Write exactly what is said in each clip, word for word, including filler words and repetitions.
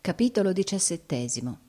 Capitolo diciassettesimo.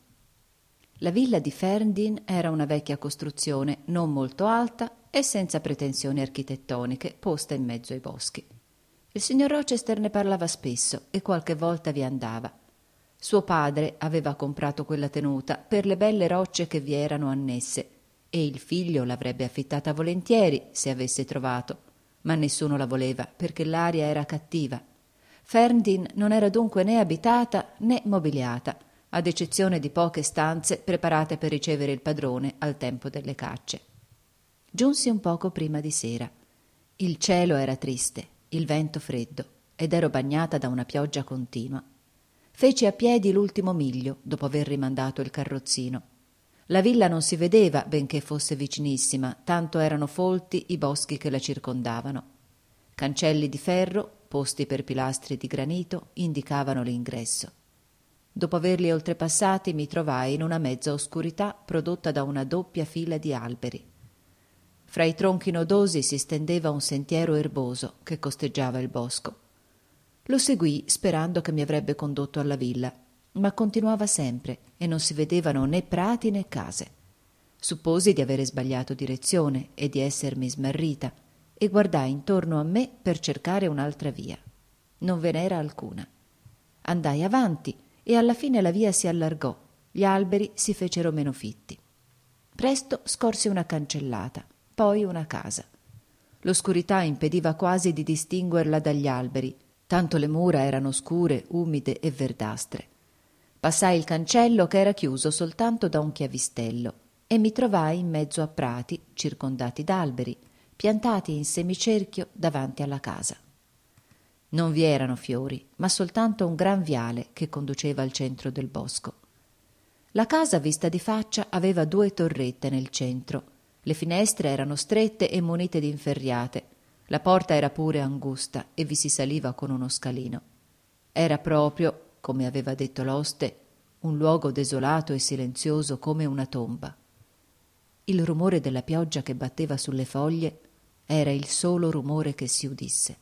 La villa di Ferndean era una vecchia costruzione non molto alta e senza pretensioni architettoniche, posta in mezzo ai boschi. Il signor Rochester ne parlava spesso e qualche volta vi andava. Suo padre aveva comprato quella tenuta per le belle rocce che vi erano annesse e il figlio l'avrebbe affittata volentieri se avesse trovato, ma nessuno la voleva perché l'aria era cattiva. Ferndean non era dunque né abitata né mobiliata, ad eccezione di poche stanze preparate per ricevere il padrone al tempo delle cacce. Giunsi un poco prima di sera. Il cielo era triste, il vento freddo, ed ero bagnata da una pioggia continua. Feci a piedi l'ultimo miglio, dopo aver rimandato il carrozzino. La villa non si vedeva, benché fosse vicinissima, tanto erano folti i boschi che la circondavano. Cancelli di ferro, posti per pilastri di granito, indicavano l'ingresso. Dopo averli oltrepassati mi trovai in una mezza oscurità prodotta da una doppia fila di alberi. Fra i tronchi nodosi si stendeva un sentiero erboso che costeggiava il bosco. Lo seguii sperando che mi avrebbe condotto alla villa, ma continuava sempre e non si vedevano né prati né case. Supposi di avere sbagliato direzione e di essermi smarrita e guardai intorno a me per cercare un'altra via. Non ve n'era alcuna. Andai avanti e alla fine la via si allargò, gli alberi si fecero meno fitti. Presto scorsi una cancellata, poi una casa. L'oscurità impediva quasi di distinguerla dagli alberi, tanto le mura erano scure, umide e verdastre. Passai il cancello che era chiuso soltanto da un chiavistello e mi trovai in mezzo a prati circondati d'alberi, piantati in semicerchio davanti alla casa. Non vi erano fiori, ma soltanto un gran viale che conduceva al centro del bosco. La casa, vista di faccia, aveva due torrette nel centro. Le finestre erano strette e munite di inferriate. La porta era pure angusta e vi si saliva con uno scalino. Era proprio, come aveva detto l'oste, un luogo desolato e silenzioso come una tomba. Il rumore della pioggia che batteva sulle foglie era il solo rumore che si udisse.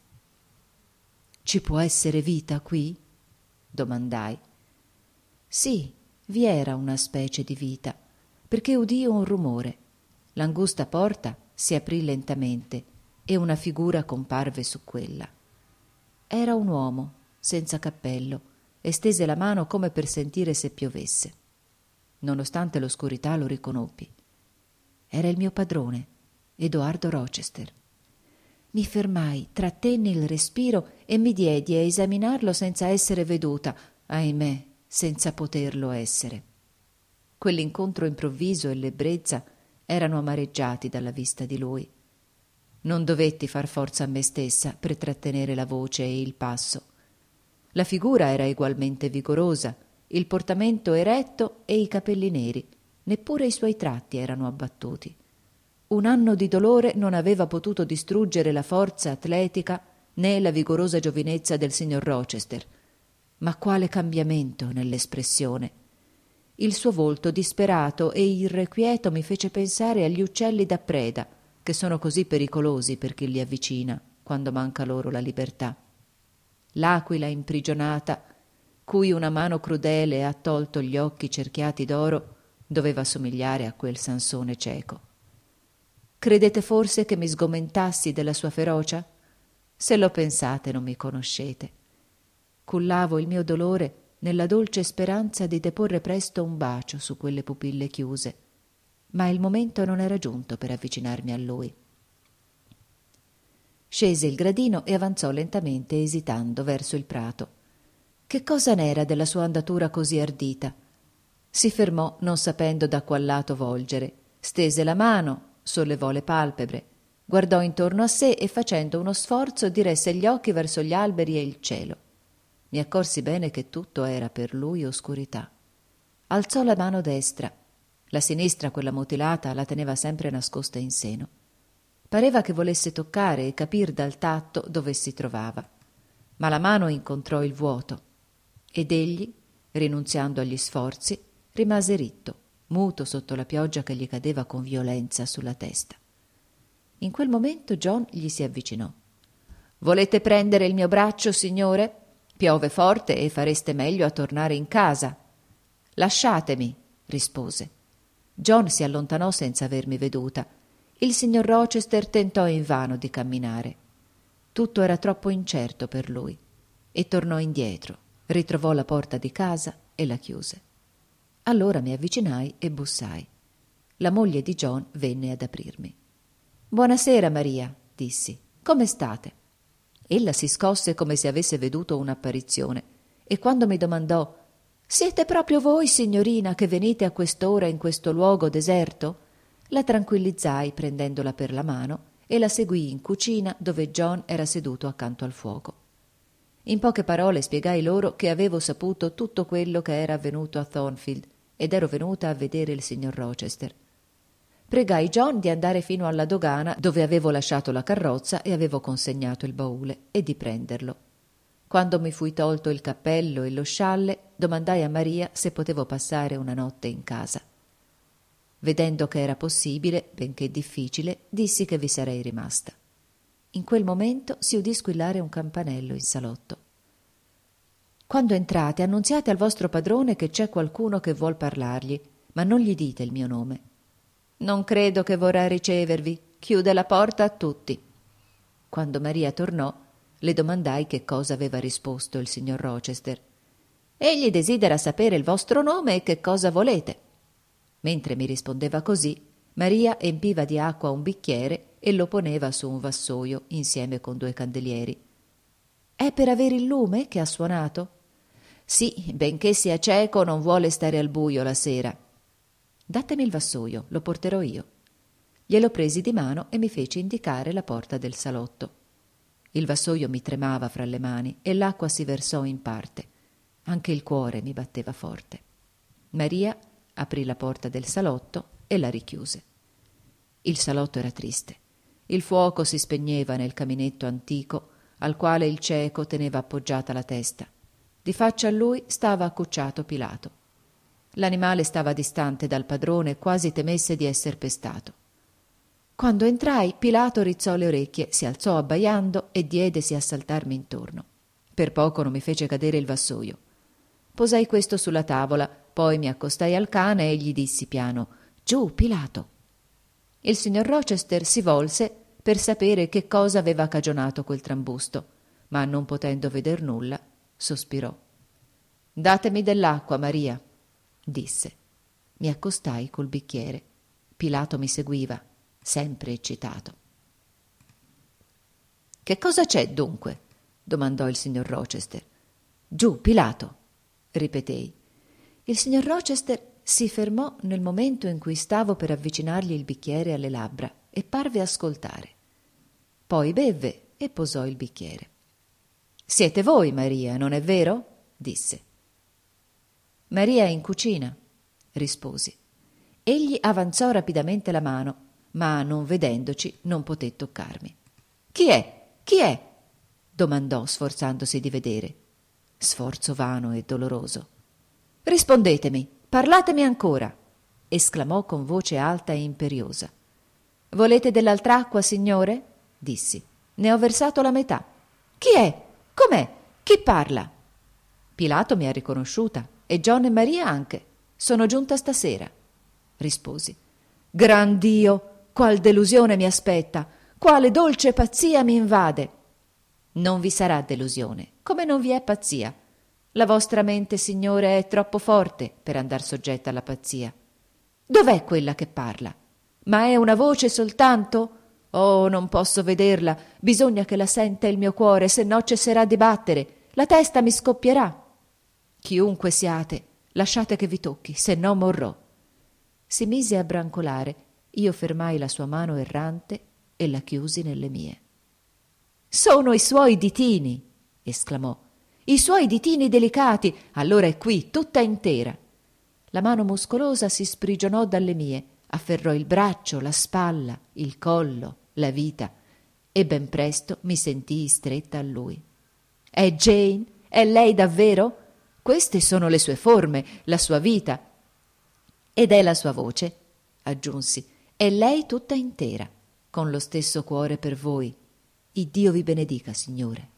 «Ci può essere vita qui?» domandai. Sì, vi era una specie di vita, perché udii un rumore. L'angusta porta si aprì lentamente e una figura comparve su quella. Era un uomo, senza cappello, e stese la mano come per sentire se piovesse. Nonostante l'oscurità lo riconobbi. Era il mio padrone, Edoardo Rochester. Mi fermai, trattenni il respiro e mi diedi a esaminarlo senza essere veduta, ahimè, senza poterlo essere. Quell'incontro improvviso e l'ebbrezza erano amareggiati dalla vista di lui. Non dovetti far forza a me stessa per trattenere la voce e il passo. La figura era egualmente vigorosa, il portamento eretto e i capelli neri, neppure i suoi tratti erano abbattuti. Un anno di dolore non aveva potuto distruggere la forza atletica né la vigorosa giovinezza del signor Rochester. Ma quale cambiamento nell'espressione! Il suo volto disperato e irrequieto mi fece pensare agli uccelli da preda, che sono così pericolosi per chi li avvicina, quando manca loro la libertà. L'aquila imprigionata, cui una mano crudele ha tolto gli occhi cerchiati d'oro, doveva somigliare a quel Sansone cieco. Credete forse che mi sgomentassi della sua ferocia? Se lo pensate non mi conoscete. Cullavo il mio dolore nella dolce speranza di deporre presto un bacio su quelle pupille chiuse, ma il momento non era giunto per avvicinarmi a lui. Scese il gradino e avanzò lentamente, esitando, verso il prato. Che cosa n'era della sua andatura così ardita? Si fermò, non sapendo da qual lato volgere, stese la mano, sollevò le palpebre, guardò intorno a sé e facendo uno sforzo diresse gli occhi verso gli alberi e il cielo. Mi accorsi bene che tutto era per lui oscurità. Alzò la mano destra. La sinistra, quella mutilata, la teneva sempre nascosta in seno. Pareva che volesse toccare e capir dal tatto dove si trovava. Ma la mano incontrò il vuoto ed egli, rinunziando agli sforzi, rimase ritto, muto sotto la pioggia che gli cadeva con violenza sulla testa. In quel momento John gli si avvicinò. «Volete prendere il mio braccio, signore?» Piove forte e fareste meglio a tornare in casa. Lasciatemi, rispose. John si allontanò senza avermi veduta. Il signor Rochester tentò invano di camminare. Tutto era troppo incerto per lui e tornò indietro, ritrovò la porta di casa e la chiuse. Allora mi avvicinai e bussai. La moglie di John venne ad aprirmi. «Buonasera, Maria», dissi. «Come state?» Ella si scosse come se avesse veduto un'apparizione e quando mi domandò «Siete proprio voi, signorina, che venite a quest'ora in questo luogo deserto?» La tranquillizzai prendendola per la mano e la seguii in cucina dove John era seduto accanto al fuoco. In poche parole spiegai loro che avevo saputo tutto quello che era avvenuto a Thornfield ed ero venuta a vedere il signor Rochester. Pregai John di andare fino alla dogana dove avevo lasciato la carrozza e avevo consegnato il baule e di prenderlo. Quando mi fui tolto il cappello e lo scialle, domandai a Maria se potevo passare una notte in casa. Vedendo che era possibile, benché difficile, dissi che vi sarei rimasta. In quel momento si udì squillare un campanello in salotto. «Quando entrate, annunziate al vostro padrone che c'è qualcuno che vuol parlargli, ma non gli dite il mio nome. Non credo che vorrà ricevervi. Chiude la porta a tutti». Quando Maria tornò, le domandai che cosa aveva risposto il signor Rochester. «Egli desidera sapere il vostro nome e che cosa volete». Mentre mi rispondeva così, Maria empiva di acqua un bicchiere e lo poneva su un vassoio insieme con due candelieri. «È per avere il lume che ha suonato?» «Sì, benché sia cieco non vuole stare al buio la sera». «Datemi il vassoio, lo porterò io». Glielo presi di mano e mi fece indicare la porta del salotto. Il vassoio mi tremava fra le mani e l'acqua si versò in parte. Anche il cuore mi batteva forte. Maria aprì la porta del salotto e la richiuse. Il salotto era triste. Il fuoco si spegneva nel caminetto antico al quale il cieco teneva appoggiata la testa. Di faccia a lui stava accucciato Pilato. L'animale stava distante dal padrone, quasi temesse di esser pestato. Quando entrai, Pilato rizzò le orecchie, si alzò abbaiando e diedesi a saltarmi intorno. Per poco non mi fece cadere il vassoio. Posai questo sulla tavola, poi mi accostai al cane e gli dissi piano: «Giù, Pilato!» Il signor Rochester si volse per sapere che cosa aveva cagionato quel trambusto, ma non potendo veder nulla, sospirò. «Datemi dell'acqua, Maria», disse. Mi accostai col bicchiere. Pilato mi seguiva, sempre eccitato. «Che cosa c'è, dunque?» domandò il signor Rochester. «Giù, Pilato», ripetei. Il signor Rochester si fermò nel momento in cui stavo per avvicinargli il bicchiere alle labbra e parve ascoltare. Poi bevve e posò il bicchiere. «Siete voi, Maria, non è vero?» disse. «Maria è in cucina», risposi. Egli avanzò rapidamente la mano, ma non vedendoci non poté toccarmi. «Chi è? Chi è?» domandò sforzandosi di vedere. Sforzo vano e doloroso. «Rispondetemi, parlatemi ancora!» esclamò con voce alta e imperiosa. «Volete dell'altra acqua, signore?» dissi. «Ne ho versato la metà». «Chi è? Com'è? Chi parla?» «Pilato mi ha riconosciuta e John e Maria anche. Sono giunta stasera», risposi. «Gran Dio! Qual delusione mi aspetta! Quale dolce pazzia mi invade!» «Non vi sarà delusione, come non vi è pazzia. La vostra mente, signore, è troppo forte per andar soggetta alla pazzia. Dov'è quella che parla? Ma è una voce soltanto? Oh, non posso vederla. Bisogna che la senta il mio cuore, se no cesserà di battere. La testa mi scoppierà. Chiunque siate, lasciate che vi tocchi, se no morrò». Si mise a brancolare. Io fermai la sua mano errante e la chiusi nelle mie. «Sono i suoi ditini!» esclamò. «I suoi ditini delicati! Allora è qui, tutta intera!» La mano muscolosa si sprigionò dalle mie, afferrò il braccio, la spalla, il collo, la vita, e ben presto mi sentii stretta a lui. «È Jane? È lei davvero? Queste sono le sue forme, la sua vita. Ed è la sua voce», aggiunsi. «È lei tutta intera, con lo stesso cuore per voi. Iddio vi benedica, signore».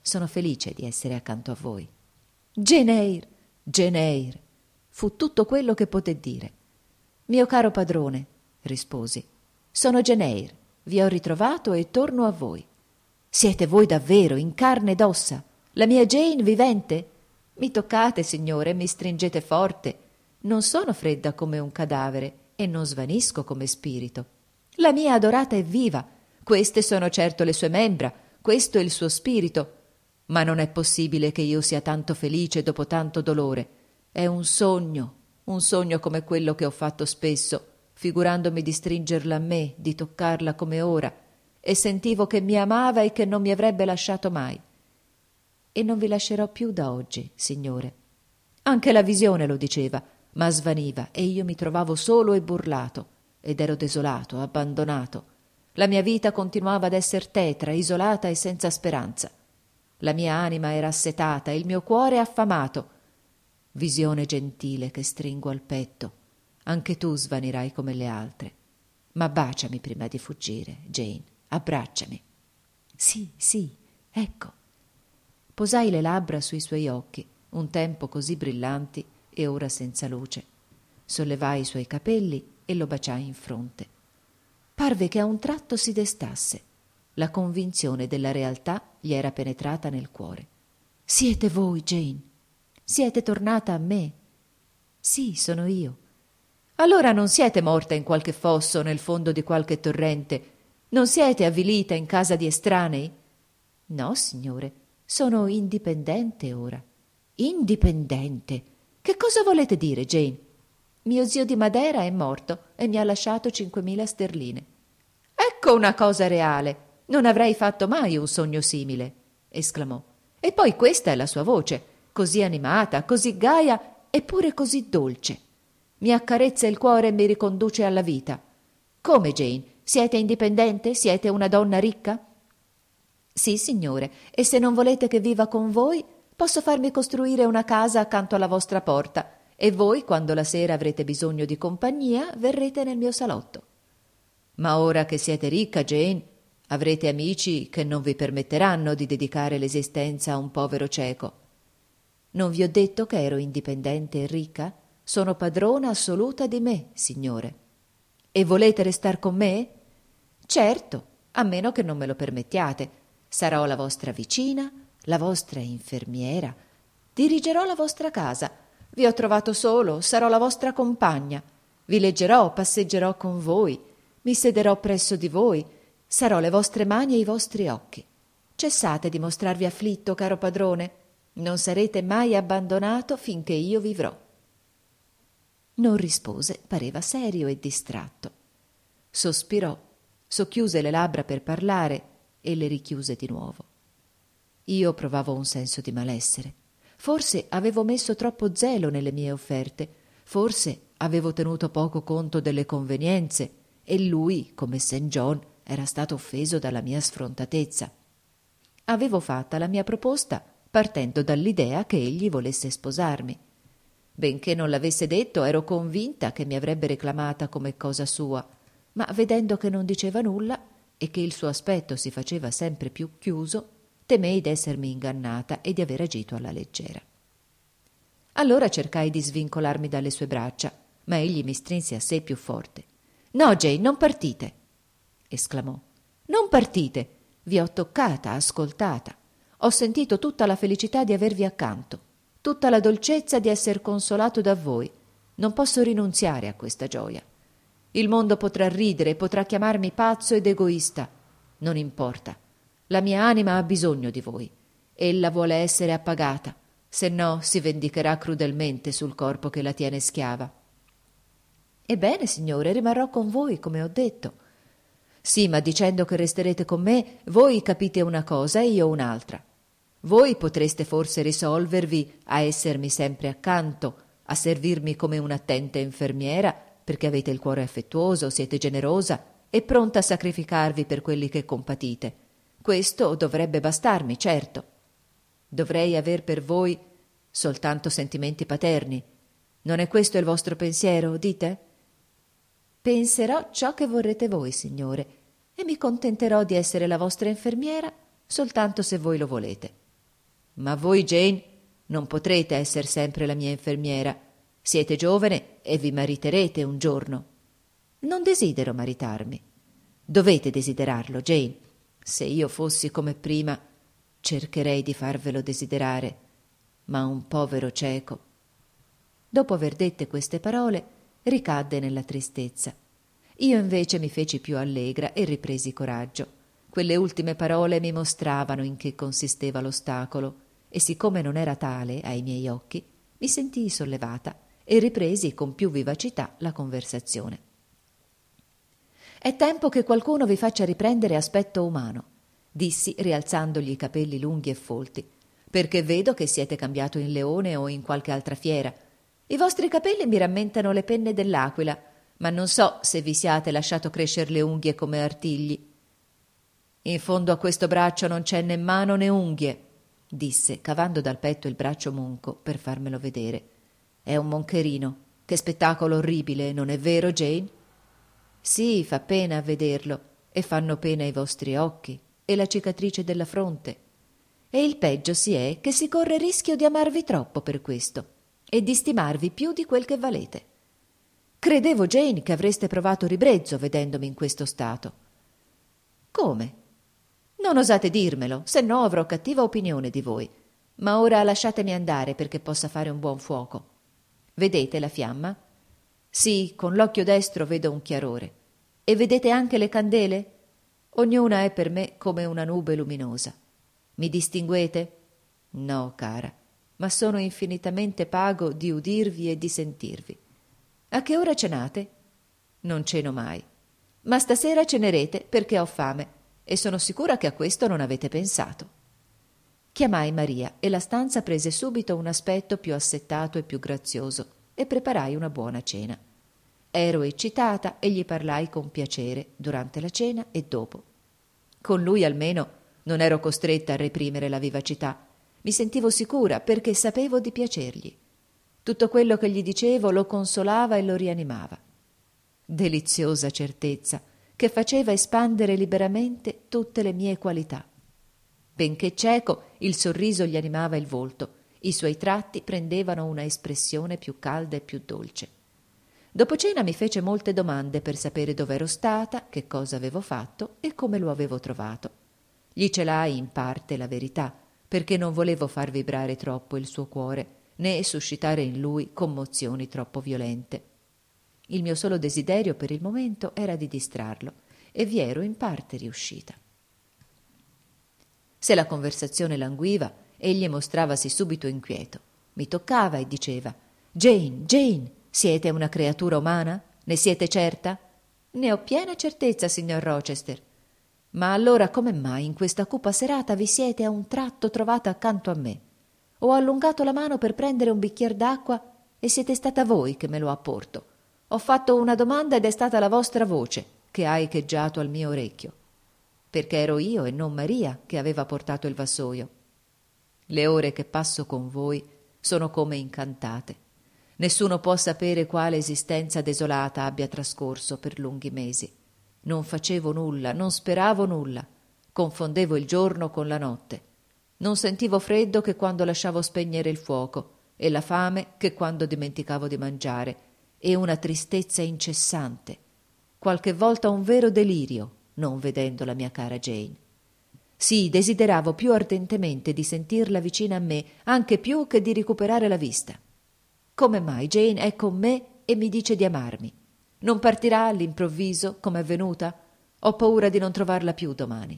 Sono felice di essere accanto a voi. Jane Eyre, Jane Eyre, fu tutto quello che poté dire. Mio caro padrone, risposi, sono Jane Eyre, vi ho ritrovato e torno a voi. Siete voi davvero, in carne ed ossa, la mia Jane vivente? Mi toccate, signore, e mi stringete forte. Non sono fredda come un cadavere e non svanisco come spirito. La mia adorata è viva, queste sono certo le sue membra, questo è il suo spirito. Ma non è possibile che io sia tanto felice dopo tanto dolore. È un sogno, un sogno come quello che ho fatto spesso, figurandomi di stringerla a me, di toccarla come ora, e sentivo che mi amava e che non mi avrebbe lasciato mai. E non vi lascerò più da oggi, signore. Anche la visione lo diceva, ma svaniva e io mi trovavo solo e burlato, ed ero desolato, abbandonato. La mia vita continuava ad esser tetra, isolata e senza speranza. La mia anima era assetata e il mio cuore affamato. Visione gentile che stringo al petto, anche tu svanirai come le altre. Ma baciami prima di fuggire, Jane, abbracciami. Sì, sì, ecco. Posai le labbra sui suoi occhi, un tempo così brillanti e ora senza luce. Sollevai i suoi capelli e lo baciai in fronte. Parve che a un tratto si destasse. La convinzione della realtà gli era penetrata nel cuore. Siete voi, Jane? Siete tornata a me? Sì, sono io. Allora non siete morta in qualche fosso nel fondo di qualche torrente? Non siete avvilita in casa di estranei? No, signore, sono indipendente ora. Indipendente? Che cosa volete dire, Jane? Mio zio di Madera è morto e mi ha lasciato cinquemila sterline. Ecco una cosa reale. Non avrei fatto mai un sogno simile, esclamò. E poi questa è la sua voce, così animata, così gaia, eppure così dolce. Mi accarezza il cuore e mi riconduce alla vita. Come, Jane? Siete indipendente? Siete una donna ricca? Sì, signore, e se non volete che viva con voi, posso farmi costruire una casa accanto alla vostra porta, e voi, quando la sera avrete bisogno di compagnia, verrete nel mio salotto. Ma ora che siete ricca, Jane, avrete amici che non vi permetteranno di dedicare l'esistenza a un povero cieco. Non vi ho detto che ero indipendente e ricca? Sono padrona assoluta di me, signore. E volete restar con me? Certo, a meno che non me lo permettiate. Sarò la vostra vicina, la vostra infermiera. Dirigerò la vostra casa. Vi ho trovato solo, sarò la vostra compagna. Vi leggerò, passeggerò con voi. Mi sederò presso di voi. Sarò le vostre mani e i vostri occhi. Cessate di mostrarvi afflitto, caro padrone. Non sarete mai abbandonato finché io vivrò. Non rispose, pareva serio e distratto. Sospirò, socchiuse le labbra per parlare e le richiuse di nuovo. Io provavo un senso di malessere. Forse avevo messo troppo zelo nelle mie offerte, forse avevo tenuto poco conto delle convenienze e lui, come Saint John, era stato offeso dalla mia sfrontatezza. Avevo fatta la mia proposta partendo dall'idea che egli volesse sposarmi. Benché non l'avesse detto, ero convinta che mi avrebbe reclamata come cosa sua, ma vedendo che non diceva nulla e che il suo aspetto si faceva sempre più chiuso, temei d'essermi ingannata e di aver agito alla leggera. Allora cercai di svincolarmi dalle sue braccia, ma egli mi strinse a sé più forte. «No, Jane, non partite!» esclamò. «Non partite! Vi ho toccata, ascoltata. Ho sentito tutta la felicità di avervi accanto, tutta la dolcezza di esser consolato da voi. Non posso rinunziare a questa gioia. Il mondo potrà ridere, potrà chiamarmi pazzo ed egoista. Non importa. La mia anima ha bisogno di voi. Ella vuole essere appagata, se no si vendicherà crudelmente sul corpo che la tiene schiava. Ebbene, signore, rimarrò con voi, come ho detto. Sì, ma dicendo che resterete con me, voi capite una cosa e io un'altra. Voi potreste forse risolvervi a essermi sempre accanto, a servirmi come un'attenta infermiera, perché avete il cuore affettuoso, siete generosa e pronta a sacrificarvi per quelli che compatite. Questo dovrebbe bastarmi, certo. Dovrei aver per voi soltanto sentimenti paterni. Non è questo il vostro pensiero, dite? Penserò ciò che vorrete voi, signore, e mi contenterò di essere la vostra infermiera soltanto se voi lo volete. Ma voi, Jane, non potrete essere sempre la mia infermiera. Siete giovane e vi mariterete un giorno. Non desidero maritarmi. Dovete desiderarlo, Jane. Se io fossi come prima, cercherei di farvelo desiderare, ma un povero cieco. Dopo aver dette queste parole, ricadde nella tristezza. Io invece mi feci più allegra e ripresi coraggio. Quelle ultime parole mi mostravano in che consisteva l'ostacolo, e siccome non era tale ai miei occhi, mi sentii sollevata e ripresi con più vivacità la conversazione. «È tempo che qualcuno vi faccia riprendere aspetto umano», dissi rialzandogli i capelli lunghi e folti, «perché vedo che siete cambiato in leone o in qualche altra fiera. I vostri capelli mi rammentano le penne dell'aquila, ma non so se vi siate lasciato crescer le unghie come artigli». «In fondo a questo braccio non c'è né mano né unghie», disse, cavando dal petto il braccio monco per farmelo vedere. «È un moncherino. Che spettacolo orribile, non è vero, Jane?» «Sì, fa pena a vederlo, e fanno pena i vostri occhi e la cicatrice della fronte. E il peggio si è che si corre rischio di amarvi troppo per questo e di stimarvi più di quel che valete. Credevo, Jane, che avreste provato ribrezzo vedendomi in questo stato». «Come?» «Non osate dirmelo, se no avrò cattiva opinione di voi. Ma ora lasciatemi andare perché possa fare un buon fuoco. Vedete la fiamma?» «Sì, con l'occhio destro vedo un chiarore. E vedete anche le candele? Ognuna è per me come una nube luminosa. Mi distinguete?» «No, cara, ma sono infinitamente pago di udirvi e di sentirvi. A che ora cenate?» «Non ceno mai. Ma stasera cenerete perché ho fame, e sono sicura che a questo non avete pensato». Chiamai Maria e la stanza prese subito un aspetto più assettato e più grazioso, e preparai una buona cena. Ero eccitata e gli parlai con piacere durante la cena e dopo. Con lui almeno non ero costretta a reprimere la vivacità. Mi sentivo sicura perché sapevo di piacergli. Tutto quello che gli dicevo lo consolava e lo rianimava. Deliziosa certezza che faceva espandere liberamente tutte le mie qualità. Benché cieco, il sorriso gli animava il volto, i suoi tratti prendevano una espressione più calda e più dolce. Dopo cena mi fece molte domande per sapere dove ero stata, che cosa avevo fatto e come lo avevo trovato. Gli celai in parte la verità, perché non volevo far vibrare troppo il suo cuore, né suscitare in lui commozioni troppo violente. Il mio solo desiderio per il momento era di distrarlo, e vi ero in parte riuscita. Se la conversazione languiva, egli mostravasi subito inquieto. Mi toccava e diceva: «Jane, Jane, siete una creatura umana? Ne siete certa?» «Ne ho piena certezza, signor Rochester». «Ma allora come mai in questa cupa serata vi siete a un tratto trovata accanto a me? Ho allungato la mano per prendere un bicchier d'acqua e siete stata voi che me lo ha porto. Ho fatto una domanda ed è stata la vostra voce che ha echeggiato al mio orecchio, perché ero io e non Maria che aveva portato il vassoio. Le ore che passo con voi sono come incantate. Nessuno può sapere quale esistenza desolata abbia trascorso per lunghi mesi. Non facevo nulla, non speravo nulla. Confondevo il giorno con la notte. Non sentivo freddo che quando lasciavo spegnere il fuoco, e la fame che quando dimenticavo di mangiare, e una tristezza incessante, qualche volta un vero delirio, non vedendo la mia cara Jane. Sì, desideravo più ardentemente di sentirla vicina a me, anche più che di recuperare la vista. Come mai Jane è con me e mi dice di amarmi? Non partirà all'improvviso, come è venuta? Ho paura di non trovarla più domani.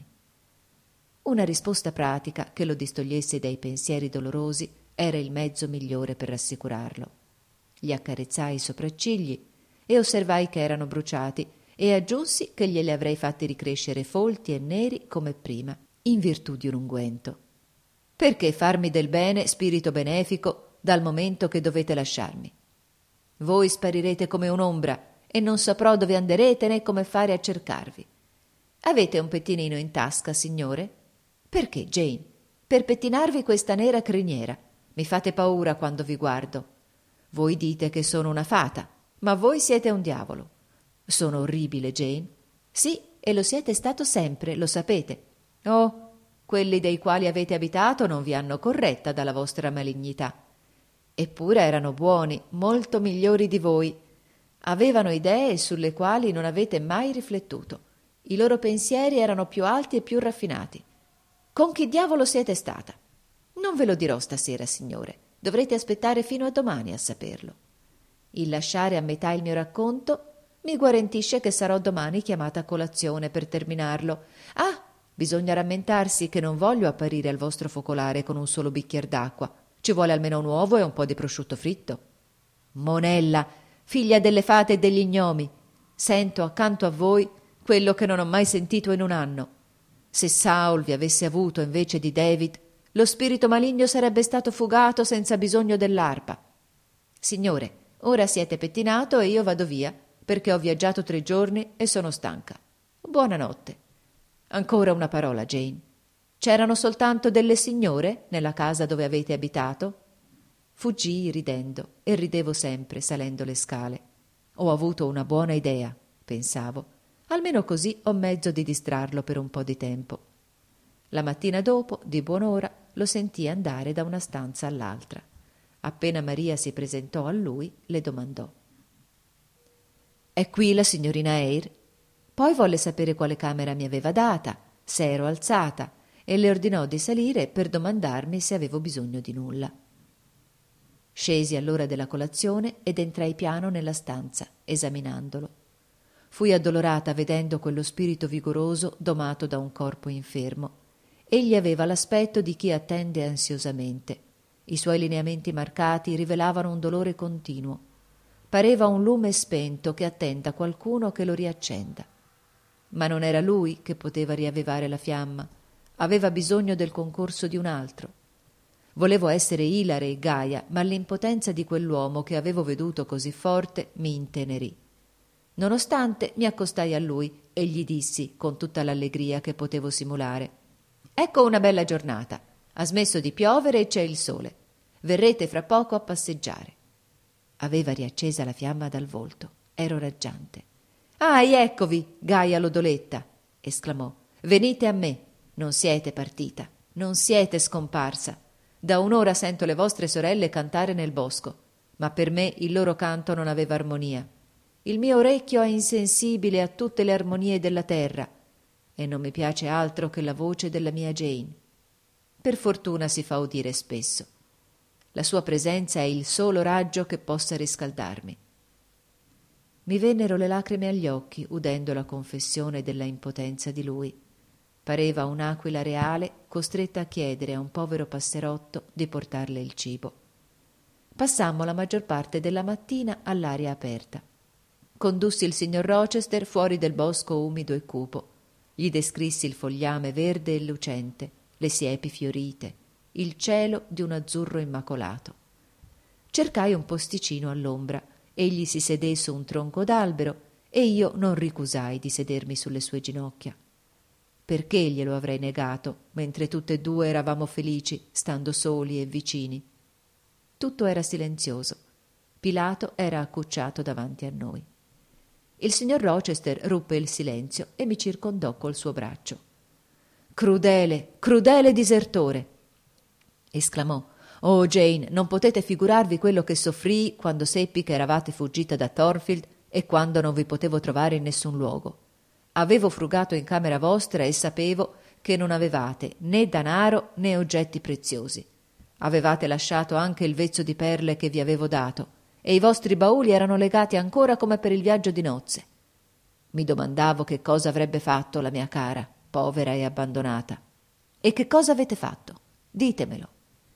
Una risposta pratica che lo distogliesse dai pensieri dolorosi era il mezzo migliore per rassicurarlo. Gli accarezzai i sopraccigli e osservai che erano bruciati e aggiunsi che glieli avrei fatti ricrescere folti e neri come prima, in virtù di un unguento. Perché farmi del bene, spirito benefico, dal momento che dovete lasciarmi? Voi sparirete come un'ombra e non saprò dove anderete né come fare a cercarvi. Avete un pettinino in tasca, signore? Perché, Jane? Per pettinarvi questa nera criniera. Mi fate paura quando vi guardo. Voi dite che sono una fata, ma voi siete un diavolo. Sono orribile, Jane? Sì, e lo siete stato sempre, lo sapete. Oh, quelli dei quali avete abitato non vi hanno corretta dalla vostra malignità. Eppure erano buoni, molto migliori di voi. Avevano idee sulle quali non avete mai riflettuto. I loro pensieri erano più alti e più raffinati. Con chi diavolo siete stata? Non ve lo dirò stasera, signore. Dovrete aspettare fino a domani a saperlo. Il lasciare a metà il mio racconto mi guarentisce che sarò domani chiamata a colazione per terminarlo. Ah, bisogna rammentarsi che non voglio apparire al vostro focolare con un solo bicchier d'acqua. Ci vuole almeno un uovo e un po' di prosciutto fritto. Monella, figlia delle fate e degli gnomi, sento accanto a voi quello che non ho mai sentito in un anno. Se Saul vi avesse avuto invece di David, lo spirito maligno sarebbe stato fugato senza bisogno dell'arpa. Signore, ora siete pettinato e io vado via, perché ho viaggiato tre giorni e sono stanca. Buonanotte. Ancora una parola, Jane. C'erano soltanto delle signore nella casa dove avete abitato? Fuggii ridendo e ridevo sempre salendo le scale. Ho avuto una buona idea, pensavo. Almeno così ho mezzo di distrarlo per un po' di tempo. La mattina dopo, di buon'ora, lo sentii andare da una stanza all'altra. Appena Maria si presentò a lui, le domandò: «È qui la signorina Eyre?» Poi volle sapere quale camera mi aveva data, se ero alzata, e le ordinò di salire per domandarmi se avevo bisogno di nulla. Scesi all'ora della colazione ed entrai piano nella stanza, esaminandolo. Fui addolorata vedendo quello spirito vigoroso domato da un corpo infermo. Egli aveva l'aspetto di chi attende ansiosamente. I suoi lineamenti marcati rivelavano un dolore continuo. Pareva un lume spento che attenta qualcuno che lo riaccenda. Ma non era lui che poteva riavvivare la fiamma. Aveva bisogno del concorso di un altro. Volevo essere ilare e gaia, ma l'impotenza di quell'uomo che avevo veduto così forte mi intenerì. Nonostante mi accostai a lui e gli dissi, con tutta l'allegria che potevo simulare: «Ecco una bella giornata. Ha smesso di piovere e c'è il sole. Verrete fra poco a passeggiare». Aveva riaccesa la fiamma dal volto. Ero raggiante. «Ahi, eccovi, Gaia Lodoletta!» esclamò. «Venite a me. Non siete partita. Non siete scomparsa. Da un'ora sento le vostre sorelle cantare nel bosco, ma per me il loro canto non aveva armonia. Il mio orecchio è insensibile a tutte le armonie della terra e non mi piace altro che la voce della mia Jane. Per fortuna si fa udire spesso. La sua presenza è il solo raggio che possa riscaldarmi». Mi vennero le lacrime agli occhi udendo la confessione della impotenza di lui. Pareva un'aquila reale costretta a chiedere a un povero passerotto di portarle il cibo. Passammo la maggior parte della mattina all'aria aperta. Condussi il signor Rochester fuori del bosco umido e cupo. Gli descrissi il fogliame verde e lucente, le siepi fiorite, il cielo di un azzurro immacolato. Cercai un posticino all'ombra. Egli si sedé su un tronco d'albero e io non ricusai di sedermi sulle sue ginocchia. Perché glielo avrei negato, mentre tutte e due eravamo felici, stando soli e vicini? Tutto era silenzioso. Pilato era accucciato davanti a noi. Il signor Rochester ruppe il silenzio e mi circondò col suo braccio. «Crudele, crudele disertore!» esclamò. «Oh, Jane, non potete figurarvi quello che soffrii quando seppi che eravate fuggita da Thornfield e quando non vi potevo trovare in nessun luogo. Avevo frugato in camera vostra e sapevo che non avevate né danaro né oggetti preziosi. Avevate lasciato anche il vezzo di perle che vi avevo dato e i vostri bauli erano legati ancora come per il viaggio di nozze. Mi domandavo che cosa avrebbe fatto la mia cara, povera e abbandonata. E che cosa avete fatto? Ditemelo».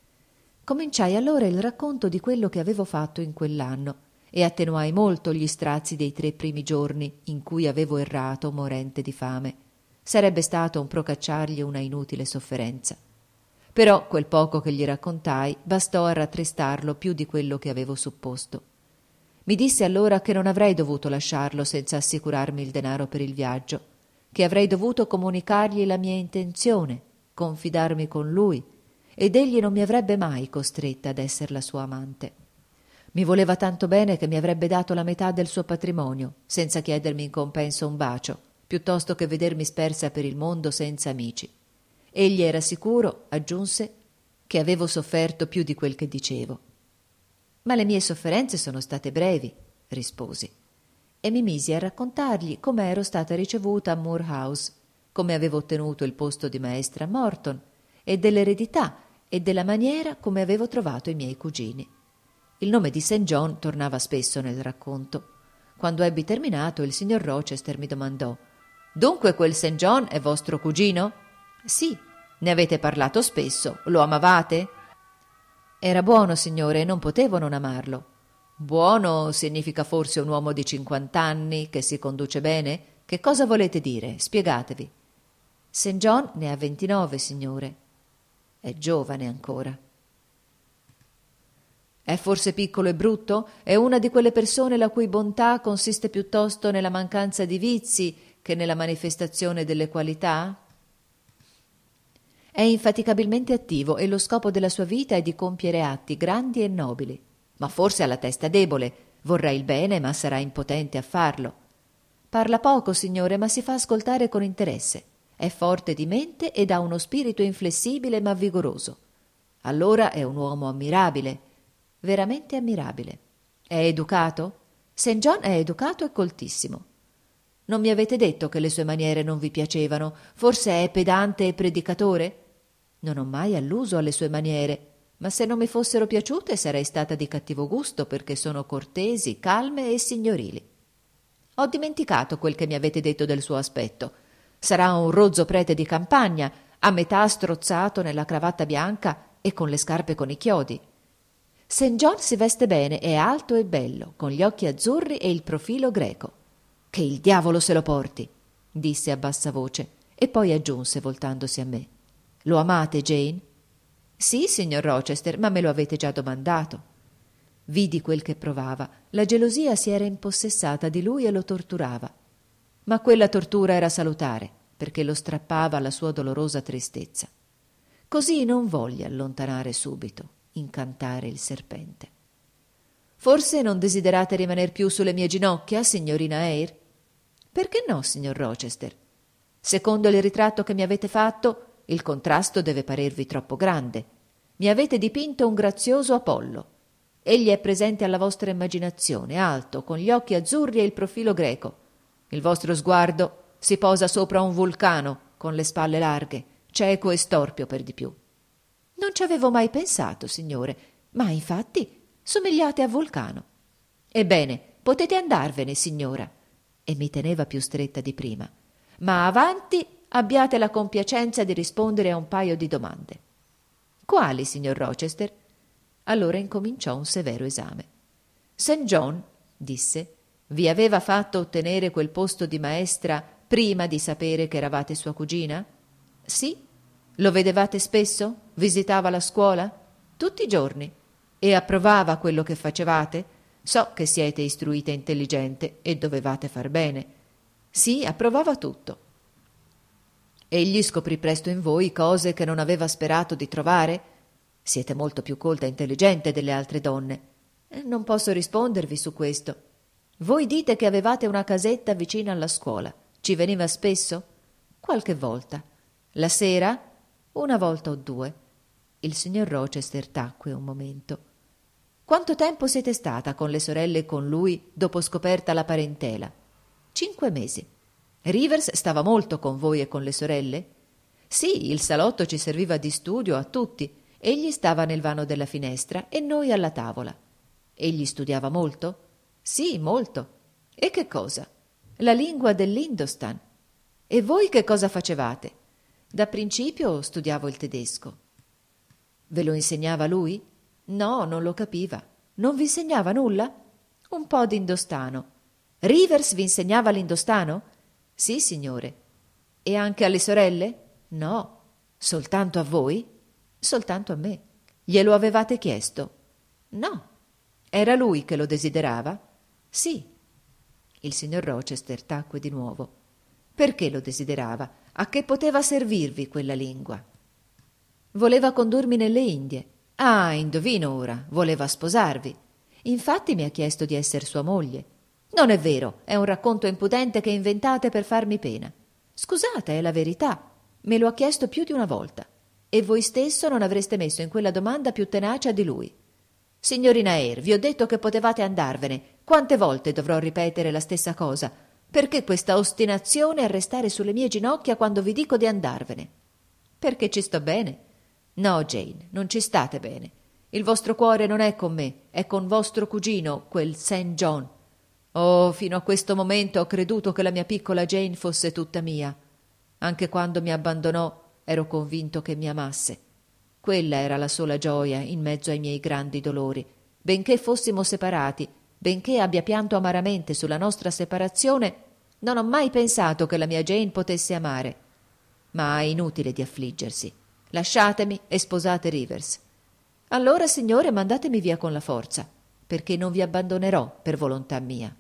Cominciai allora il racconto di quello che avevo fatto in quell'anno e attenuai molto gli strazi dei tre primi giorni in cui avevo errato morente di fame. Sarebbe stato un procacciargli una inutile sofferenza. Però quel poco che gli raccontai bastò a rattristarlo più di quello che avevo supposto. Mi disse allora che non avrei dovuto lasciarlo senza assicurarmi il denaro per il viaggio, che avrei dovuto comunicargli la mia intenzione, confidarmi con lui, ed egli non mi avrebbe mai costretta ad esser la sua amante. Mi voleva tanto bene che mi avrebbe dato la metà del suo patrimonio, senza chiedermi in compenso un bacio, piuttosto che vedermi spersa per il mondo senza amici. Egli era sicuro, aggiunse, che avevo sofferto più di quel che dicevo. Ma le mie sofferenze sono state brevi, risposi, e mi misi a raccontargli come ero stata ricevuta a Moor House, come avevo ottenuto il posto di maestra a Morton, e dell'eredità e della maniera come avevo trovato i miei cugini. Il nome di Saint John tornava spesso nel racconto. Quando ebbi terminato, il signor Rochester mi domandò: «Dunque quel Saint John è vostro cugino?» «Sì, ne avete parlato spesso. Lo amavate?» «Era buono, signore, e non potevo non amarlo». «Buono significa forse un uomo di cinquant'anni che si conduce bene? Che cosa volete dire? Spiegatevi». «Saint John ne ha ventinove, signore». «È giovane ancora». «È forse piccolo e brutto? È una di quelle persone la cui bontà consiste piuttosto nella mancanza di vizi che nella manifestazione delle qualità?» «È infaticabilmente attivo e lo scopo della sua vita è di compiere atti grandi e nobili. Ma forse ha la testa debole, vorrà il bene ma sarà impotente a farlo. Parla poco, signore, ma si fa ascoltare con interesse. È forte di mente ed ha uno spirito inflessibile ma vigoroso. Allora è un uomo ammirabile, veramente ammirabile. È educato? Saint John è educato e coltissimo. Non mi avete detto che le sue maniere non vi piacevano? Forse è pedante e predicatore? Non ho mai alluso alle sue maniere, ma se non mi fossero piaciute sarei stata di cattivo gusto perché sono cortesi, calme e signorili. Ho dimenticato quel che mi avete detto del suo aspetto. Sarà un rozzo prete di campagna, a metà strozzato nella cravatta bianca e con le scarpe con i chiodi. Saint John si veste bene, è alto e bello, con gli occhi azzurri e il profilo greco. Che il diavolo se lo porti, disse a bassa voce, e poi aggiunse voltandosi a me: «Lo amate, Jane?» «Sì, signor Rochester, ma me lo avete già domandato». Vidi quel che provava. La gelosia si era impossessata di lui e lo torturava. Ma quella tortura era salutare, perché lo strappava alla sua dolorosa tristezza. Così non volle allontanare subito, incantare il serpente. «Forse non desiderate rimaner più sulle mie ginocchia, signorina Eyre?» «Perché no, signor Rochester? Secondo il ritratto che mi avete fatto, il contrasto deve parervi troppo grande. Mi avete dipinto un grazioso Apollo. Egli è presente alla vostra immaginazione, alto, con gli occhi azzurri e il profilo greco. Il vostro sguardo si posa sopra un vulcano, con le spalle larghe, cieco e storpio per di più». «Non ci avevo mai pensato, signore, ma infatti somigliate a Vulcano». «Ebbene, potete andarvene, signora». E mi teneva più stretta di prima. «Ma avanti, abbiate la compiacenza di rispondere a un paio di domande». «Quali, signor Rochester?» Allora incominciò un severo esame. «Saint John», disse, «vi aveva fatto ottenere quel posto di maestra prima di sapere che eravate sua cugina?» «Sì». «Lo vedevate spesso? Visitava la scuola?» «Tutti i giorni». «E approvava quello che facevate? So che siete istruita e intelligente e dovevate far bene». «Sì, approvava tutto». «Egli scoprì presto in voi cose che non aveva sperato di trovare? Siete molto più colta e intelligente delle altre donne». «Non posso rispondervi su questo». «Voi dite che avevate una casetta vicina alla scuola. Ci veniva spesso?» «Qualche volta». «La sera?» «Una volta o due». Il signor Rochester tacque un momento. «Quanto tempo siete stata con le sorelle e con lui dopo scoperta la parentela?» «Cinque mesi». «Rivers stava molto con voi e con le sorelle?» «Sì, il salotto ci serviva di studio a tutti. Egli stava nel vano della finestra e noi alla tavola». «Egli studiava molto?» «Sì, molto». «E che cosa?» «La lingua dell'Indostan». «E voi che cosa facevate?» «Da principio studiavo il tedesco». «Ve lo insegnava lui?» «No, non lo capiva». «Non vi insegnava nulla?» «Un po' d'indostano». «Rivers vi insegnava l'indostano?» «Sì, signore». «E anche alle sorelle?» «No». «Soltanto a voi?» «Soltanto a me». «Glielo avevate chiesto?» «No». «Era lui che lo desiderava?» «Sì». Il signor Rochester tacque di nuovo. «Perché lo desiderava? A che poteva servirvi quella lingua?» «Voleva condurmi nelle Indie». «Ah, indovino ora, voleva sposarvi. Infatti mi ha chiesto di esser sua moglie». «Non è vero, è un racconto impudente che inventate per farmi pena». «Scusate, è la verità». Me lo ha chiesto più di una volta, e voi stesso non avreste messo in quella domanda più tenacia di lui. Signorina Eyre, vi ho detto che potevate andarvene. Quante volte dovrò ripetere la stessa cosa? Perché questa ostinazione a restare sulle mie ginocchia quando vi dico di andarvene? Perché ci sto bene? No, Jane, non ci state bene. Il vostro cuore non è con me, è con vostro cugino, quel Saint John. Oh, fino a questo momento ho creduto che la mia piccola Jane fosse tutta mia. Anche quando mi abbandonò ero convinto che mi amasse. Quella era la sola gioia in mezzo ai miei grandi dolori. Benché fossimo separati, benché abbia pianto amaramente sulla nostra separazione, non ho mai pensato che la mia Jane potesse amare. Ma è inutile di affliggersi. Lasciatemi e sposate Rivers. Allora, signore, mandatemi via con la forza, perché non vi abbandonerò per volontà mia.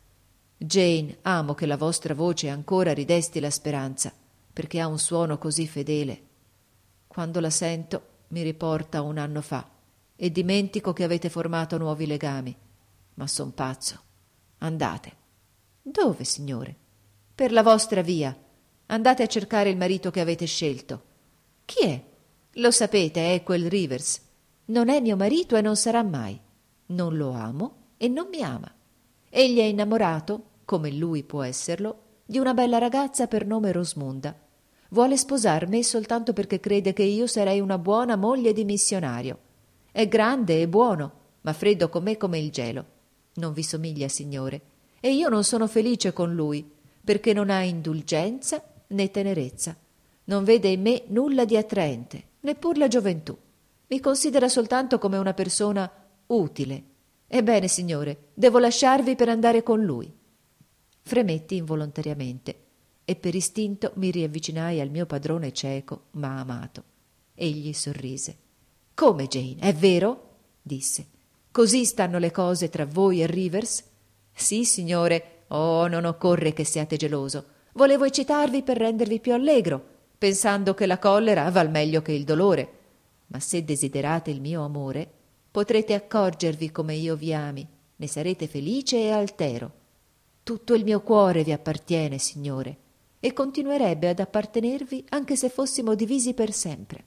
Jane, amo che la vostra voce ancora ridesti la speranza, perché ha un suono così fedele. Quando la sento mi riporta a un anno fa e dimentico che avete formato nuovi legami. Ma son pazzo. Andate. Dove, signore? Per la vostra via. Andate a cercare il marito che avete scelto. Chi è? Lo sapete, è quel Rivers. Non è mio marito e non sarà mai. Non lo amo e non mi ama. Egli è innamorato, come lui può esserlo, di una bella ragazza per nome Rosmunda. Vuole sposar me soltanto perché crede che io sarei una buona moglie di missionario. È grande e buono, ma freddo con me come il gelo. Non vi somiglia, signore, e io non sono felice con lui, perché non ha indulgenza né tenerezza. Non vede in me nulla di attraente, neppur la gioventù. Mi considera soltanto come una persona utile. Ebbene, signore, devo lasciarvi per andare con lui. Fremetti involontariamente e per istinto mi riavvicinai al mio padrone cieco ma amato. Egli sorrise. Come, Jane, è vero? Disse. Così stanno le cose tra voi e Rivers? Sì, signore. Oh, non occorre che siate geloso. Volevo eccitarvi per rendervi più allegro, pensando che la collera val meglio che il dolore. Ma se desiderate il mio amore, potrete accorgervi come io vi ami, ne sarete felice e altero. Tutto il mio cuore vi appartiene, signore, e continuerebbe ad appartenervi anche se fossimo divisi per sempre.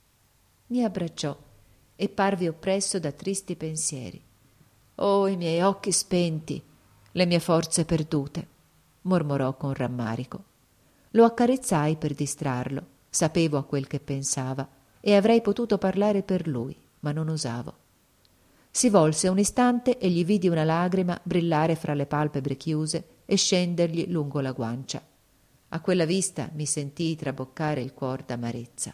Mi abbracciò e parvi oppresso da tristi pensieri. Oh, i miei occhi spenti, le mie forze perdute, mormorò con rammarico. Lo accarezzai per distrarlo, sapevo a quel che pensava e avrei potuto parlare per lui, ma non osavo. Si volse un istante e gli vidi una lagrima brillare fra le palpebre chiuse e scendergli lungo la guancia. A quella vista mi sentii traboccare il cuor d'amarezza.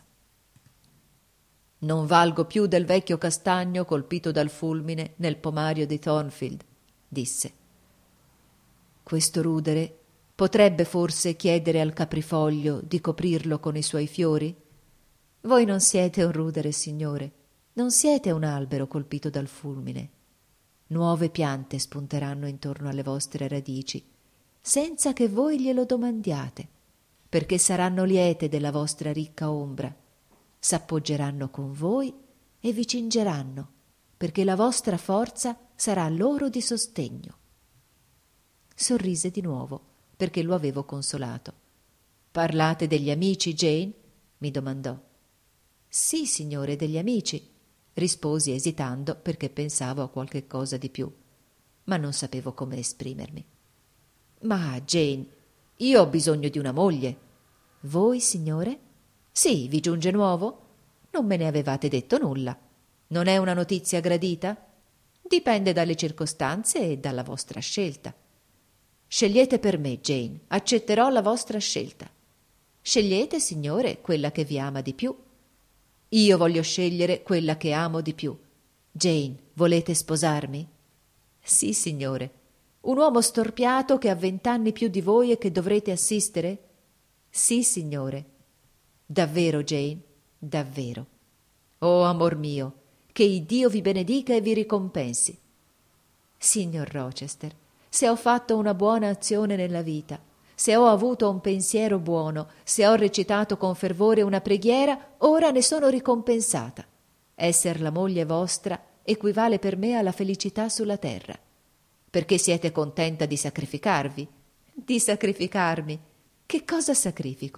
Non valgo più del vecchio castagno colpito dal fulmine nel pomario di Thornfield, disse. Questo rudere potrebbe forse chiedere al caprifoglio di coprirlo con i suoi fiori? Voi non siete un rudere, signore, non siete un albero colpito dal fulmine. Nuove piante spunteranno intorno alle vostre radici, senza che voi glielo domandiate, perché saranno liete della vostra ricca ombra. S'appoggeranno con voi e vi cingeranno, perché la vostra forza sarà loro di sostegno. Sorrise di nuovo, perché lo avevo consolato. Parlate degli amici, Jane? Mi domandò. Sì, signore, degli amici, risposi esitando perché pensavo a qualche cosa di più, ma non sapevo come esprimermi. Ma, Jane, io ho bisogno di una moglie. Voi, signore? Sì, vi giunge nuovo? Non me ne avevate detto nulla. Non è una notizia gradita? Dipende dalle circostanze e dalla vostra scelta. Scegliete per me, Jane, accetterò la vostra scelta. Scegliete, signore, quella che vi ama di più. Io voglio scegliere quella che amo di più. Jane, volete sposarmi? Sì, signore. Un uomo storpiato che ha vent'anni più di voi e che dovrete assistere? Sì, signore. Davvero, Jane? Davvero. Oh, amor mio, che Iddio vi benedica e vi ricompensi. Signor Rochester, se ho fatto una buona azione nella vita, se ho avuto un pensiero buono, se ho recitato con fervore una preghiera, ora ne sono ricompensata. Esser la moglie vostra equivale per me alla felicità sulla terra. Perché siete contenta di sacrificarvi? Di sacrificarmi? Che cosa sacrifico?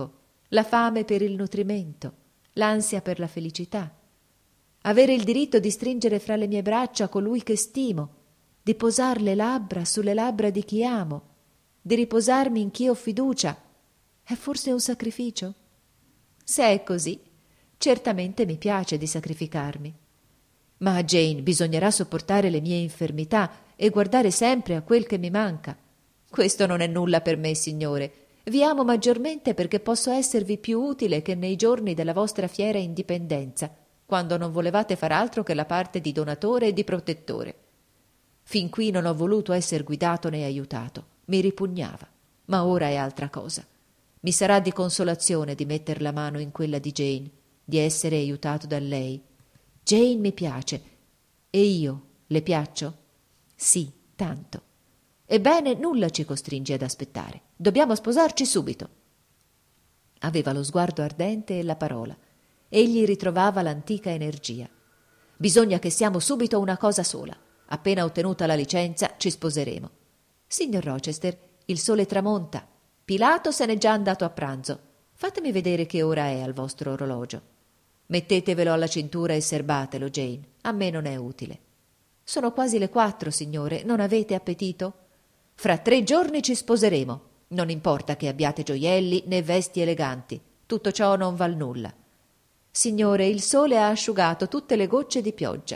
la fame per il nutrimento, l'ansia per la felicità, avere il diritto di stringere fra le mie braccia colui che stimo, di posar le labbra sulle labbra di chi amo, di riposarmi in chi ho fiducia, è forse un sacrificio? Se è così, certamente mi piace di sacrificarmi. Ma, Jane, bisognerà sopportare le mie infermità e guardare sempre a quel che mi manca. Questo non è nulla per me, signore. Vi amo maggiormente perché posso esservi più utile che nei giorni della vostra fiera indipendenza, quando non volevate far altro che la parte di donatore e di protettore. Fin qui non ho voluto esser guidato né aiutato, mi ripugnava, ma ora è altra cosa. Mi sarà di consolazione di metter la mano in quella di Jane, di essere aiutato da lei. Jane mi piace. E io le piaccio? Sì, tanto. Ebbene, nulla ci costringe ad aspettare. Dobbiamo sposarci subito. Aveva lo sguardo ardente e la parola. Egli ritrovava l'antica energia. Bisogna che siamo subito una cosa sola. Appena ottenuta la licenza, ci sposeremo. Signor Rochester, il sole tramonta. Pilato se n'è già andato a pranzo. Fatemi vedere che ora è al vostro orologio. Mettetevelo alla cintura e serbatelo, Jane. A me non è utile. Sono quasi le quattro, signore. Non avete appetito? Fra tre giorni ci sposeremo. Non importa che abbiate gioielli né vesti eleganti. Tutto ciò non val nulla. Signore, il sole ha asciugato tutte le gocce di pioggia.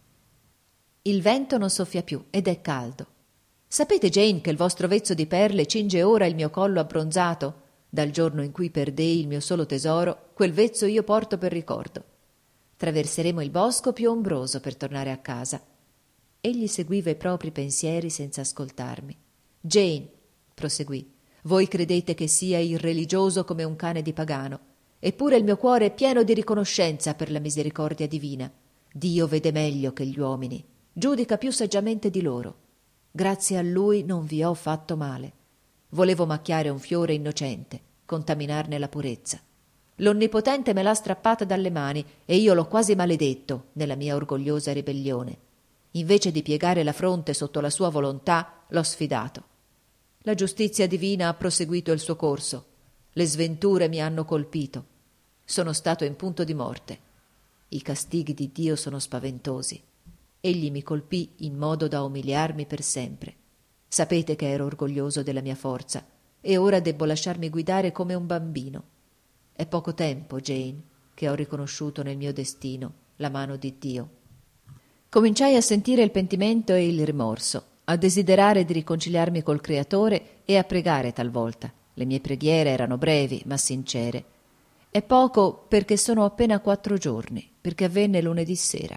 Il vento non soffia più ed è caldo. Sapete, Jane, che il vostro vezzo di perle cinge ora il mio collo abbronzato? Dal giorno in cui perdei il mio solo tesoro, quel vezzo io porto per ricordo. Traverseremo il bosco più ombroso per tornare a casa. Egli seguiva i propri pensieri senza ascoltarmi. Jane, proseguì, voi credete che sia irreligioso come un cane di pagano, eppure il mio cuore è pieno di riconoscenza per la misericordia divina. Dio vede meglio che gli uomini, giudica più saggiamente di loro. Grazie a Lui non vi ho fatto male. Volevo macchiare un fiore innocente, contaminarne la purezza. L'Onnipotente me l'ha strappata dalle mani e io l'ho quasi maledetto nella mia orgogliosa ribellione. Invece di piegare la fronte sotto la sua volontà, l'ho sfidato. La giustizia divina ha proseguito il suo corso. Le sventure mi hanno colpito. Sono stato in punto di morte. I castighi di Dio sono spaventosi. Egli mi colpì in modo da umiliarmi per sempre. Sapete che ero orgoglioso della mia forza e ora debbo lasciarmi guidare come un bambino. È poco tempo, Jane, che ho riconosciuto nel mio destino la mano di Dio. Cominciai a sentire il pentimento e il rimorso, a desiderare di riconciliarmi col Creatore e a pregare talvolta. Le mie preghiere erano brevi ma sincere. È poco perché sono appena quattro giorni, perché avvenne lunedì sera.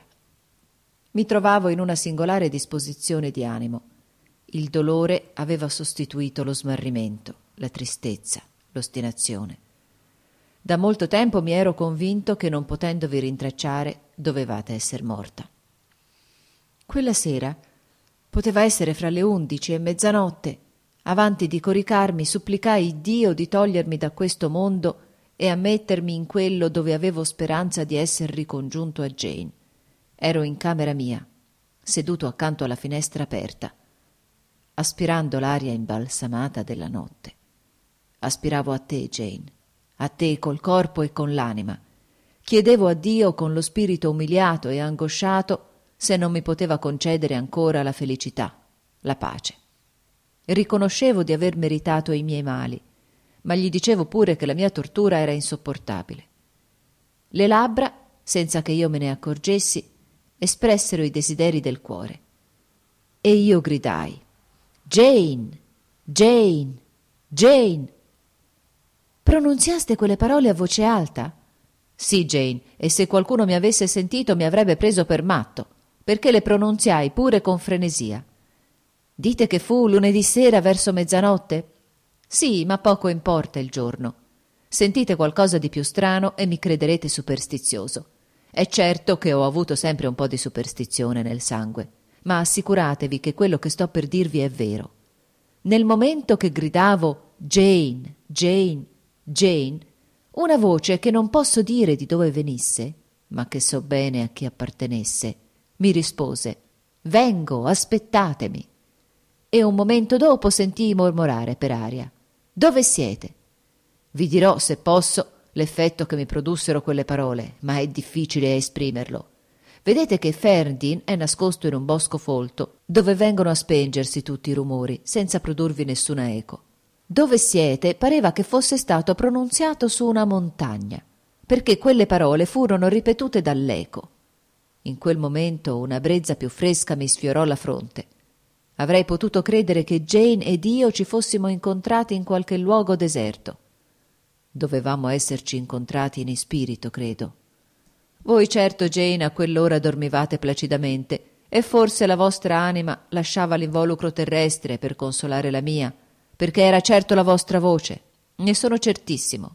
Mi trovavo in una singolare disposizione di animo. Il dolore aveva sostituito lo smarrimento, la tristezza, l'ostinazione. Da molto tempo mi ero convinto che non potendovi rintracciare dovevate esser morta. Quella sera, poteva essere fra le undici e mezzanotte, avanti di coricarmi supplicai Dio di togliermi da questo mondo e a mettermi in quello dove avevo speranza di esser ricongiunto a Jane. Ero in camera mia, seduto accanto alla finestra aperta, aspirando l'aria imbalsamata della notte. Aspiravo a te, Jane, a te col corpo e con l'anima. Chiedevo a Dio con lo spirito umiliato e angosciato se non mi poteva concedere ancora la felicità, la pace. Riconoscevo di aver meritato i miei mali, ma gli dicevo pure che la mia tortura era insopportabile. Le labbra, senza che io me ne accorgessi, espressero i desideri del cuore. E io gridai: Jane, Jane, Jane. Pronunziaste quelle parole a voce alta? Sì, Jane, e se qualcuno mi avesse sentito mi avrebbe preso per matto, perché le pronunziai pure con frenesia. Dite che fu lunedì sera verso mezzanotte? Sì, ma poco importa il giorno. Sentite qualcosa di più strano e mi crederete superstizioso. È certo che ho avuto sempre un po' di superstizione nel sangue, ma assicuratevi che quello che sto per dirvi è vero. Nel momento che gridavo Jane, Jane, Jane, una voce che non posso dire di dove venisse, ma che so bene a chi appartenesse, mi rispose: vengo, aspettatemi. E un momento dopo sentii mormorare per aria: dove siete? Vi dirò, se posso, l'effetto che mi produssero quelle parole, ma è difficile esprimerlo. Vedete che Ferndean è nascosto in un bosco folto, dove vengono a spengersi tutti i rumori, senza produrvi nessuna eco. Dove siete pareva che fosse stato pronunziato su una montagna, perché quelle parole furono ripetute dall'eco. In quel momento una brezza più fresca mi sfiorò la fronte. Avrei potuto credere che Jane ed io ci fossimo incontrati in qualche luogo deserto. Dovevamo esserci incontrati in spirito, credo. Voi certo, Jane, a quell'ora dormivate placidamente, e forse la vostra anima lasciava l'involucro terrestre per consolare la mia, perché era certo la vostra voce, ne sono certissimo.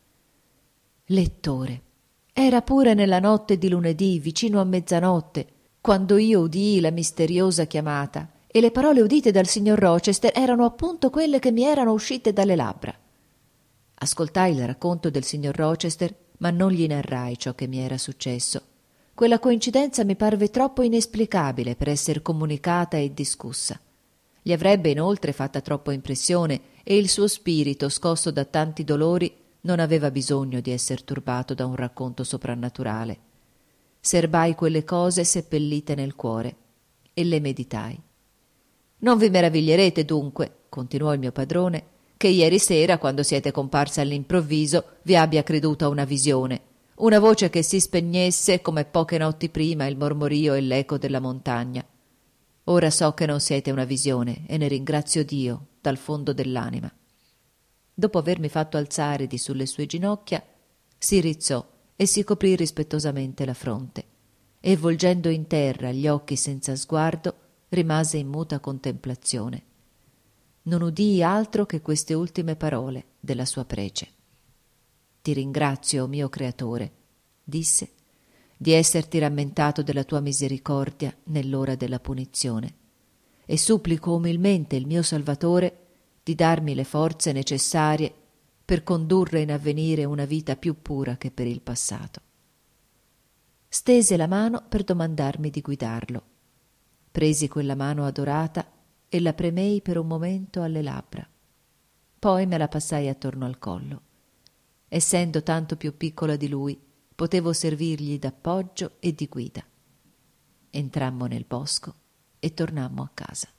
Lettore, era pure nella notte di lunedì, vicino a mezzanotte, quando io udii la misteriosa chiamata, e le parole udite dal signor Rochester erano appunto quelle che mi erano uscite dalle labbra. Ascoltai il racconto del signor Rochester, ma non gli narrai ciò che mi era successo. Quella coincidenza mi parve troppo inesplicabile per esser comunicata e discussa. Gli avrebbe inoltre fatta troppo impressione e il suo spirito, scosso da tanti dolori, non aveva bisogno di esser turbato da un racconto soprannaturale. Serbai quelle cose seppellite nel cuore e le meditai. Non vi meraviglierete dunque, continuò il mio padrone, che ieri sera, quando siete comparsa all'improvviso, vi abbia creduta una visione, una voce che si spegnesse come poche notti prima il mormorio e l'eco della montagna. Ora so che non siete una visione e ne ringrazio Dio dal fondo dell'anima. Dopo avermi fatto alzare di sulle sue ginocchia, si rizzò e si coprì rispettosamente la fronte e, volgendo in terra gli occhi senza sguardo, rimase in muta contemplazione. Non udii altro che queste ultime parole della sua prece. Ti ringrazio, mio Creatore, disse, di esserti rammentato della tua misericordia nell'ora della punizione, e supplico umilmente il mio Salvatore di darmi le forze necessarie per condurre in avvenire una vita più pura che per il passato. Stese la mano per domandarmi di guidarlo. Presi quella mano adorata e la premei per un momento alle labbra. Poi me la passai attorno al collo. Essendo tanto più piccola di lui, potevo servirgli d'appoggio e di guida. Entrammo nel bosco e tornammo a casa.